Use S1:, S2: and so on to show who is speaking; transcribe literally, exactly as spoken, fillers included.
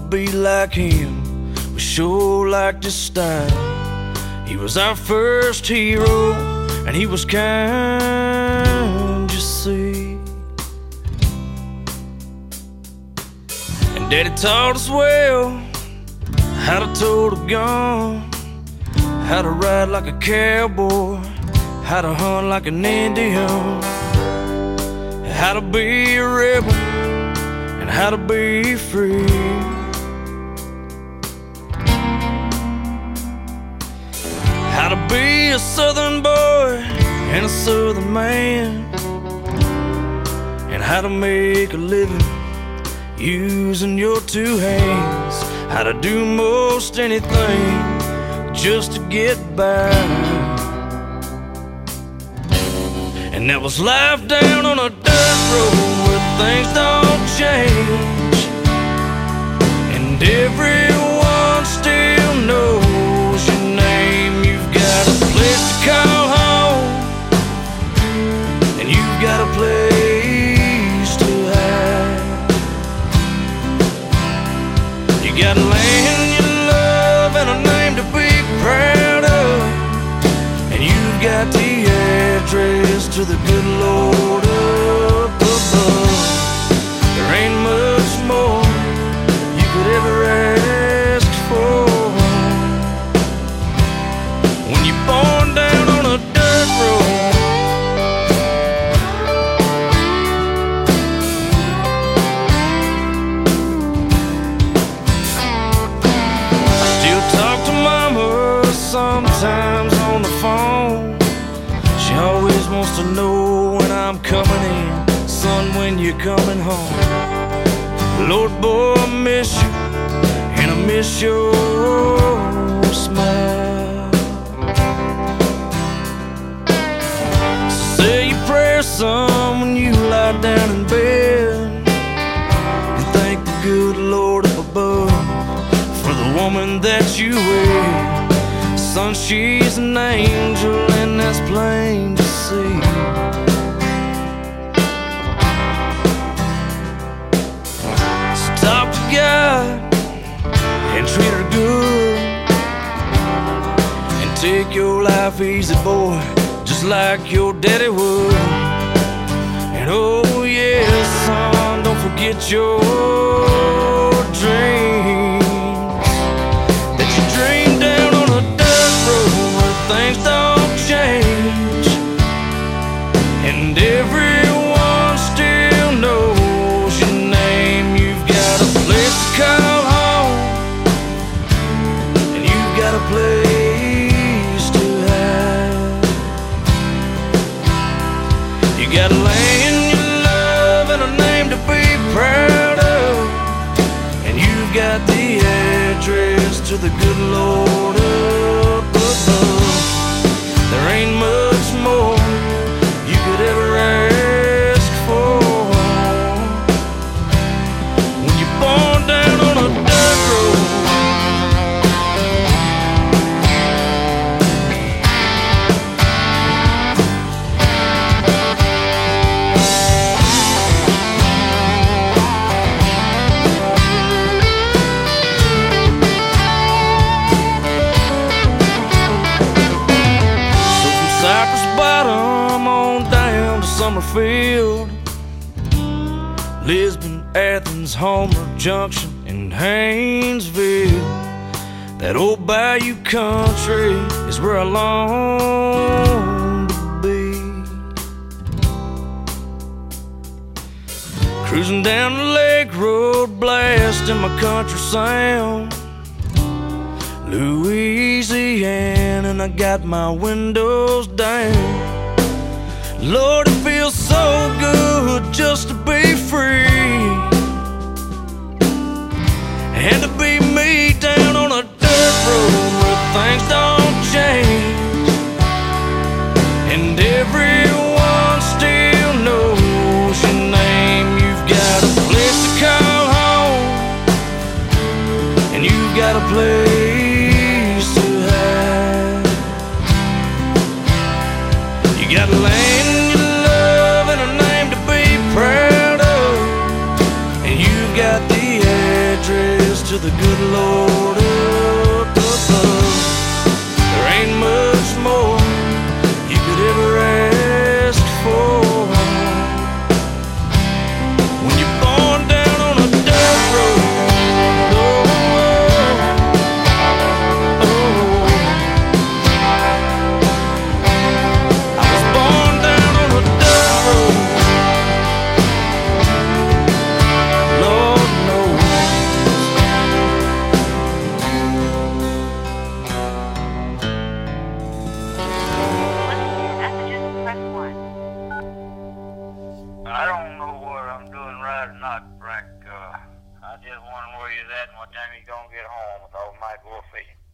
S1: be like him. We sure liked his style. He was our first hero, and he was kind, you see. And Daddy taught us well how to tote a gun, how to ride like a cowboy, how to hunt like an Indian, how to be a rebel and how to be free. How to be a southern boy and a southern man, and how to make a living using your two hands. How to do most anything just to get by. And that was life down on a dirt road where things don't change, and everyone still knows your name. You've got a place to call home, and you've got a place to hide. You got land you love and a name to be proud of, and you've got the address to the good Lord up above. There ain't much more you could ever ask for when you're born down on a dirt road. I still talk to Mama sometimes on the phone. She always wants to know when I'm coming in. Son, when you're coming home. Lord, boy, I miss you, and I miss your smile. Say your prayers, son, when you lie down in bed, and thank the good Lord up above for the woman that you wed. Son, she's an angel, and that's plain to see. So talk to God and treat her good, and take your life easy, boy, just like your daddy would. And oh yes, son, don't forget your dreams that you dreamed down on a dirt road where things don't change, and everyone still knows your name. You've got a place to call home, and you've got a place to hide. You got a land you love and a name to be proud of, and you've got the address to the good Lord up above. There ain't much more you could ever ask for when you're born down on a dirt road. Cypress Bottom on down to Summerfield, Lisbon, Athens, Homer Junction, and Haynesville. That old bayou country is where I long to be. Cruising down the Lake Road, blasting my country sound, Louisiana, and I got my windows down. Lord, it feels so good just to be free, and to be me down on a dirt road where things don't change, and everyone still knows your name. You've got a place to call home, and you've got a place to hide. You got land you love and a name to be proud of, and you've got the address to to the good Lord up above. There ain't much more you could ever ask for. When you're born down on a dirt road, oh, oh, oh. I was born down on a dirt road, Lord knows.
S2: I don't know what I'm doing right or not, Frank. Uh, I just wondering where you're at and what time you're gonna get home with all my go fishing.